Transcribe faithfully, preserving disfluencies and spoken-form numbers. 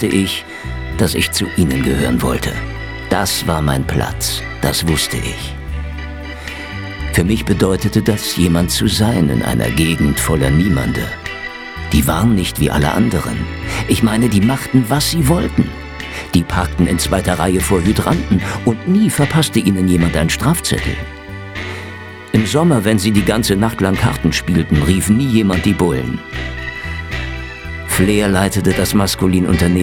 wusste ich, dass ich zu ihnen gehören wollte. Das war mein Platz, das wusste ich. Für mich bedeutete das, jemand zu sein in einer Gegend voller Niemande. Die waren nicht wie alle anderen. Ich meine, die machten, was sie wollten. Die parkten in zweiter Reihe vor Hydranten und nie verpasste ihnen jemand einen Strafzettel. Im Sommer, wenn sie die ganze Nacht lang Karten spielten, rief nie jemand die Bullen. Flair leitete das Maskulin-Unternehmen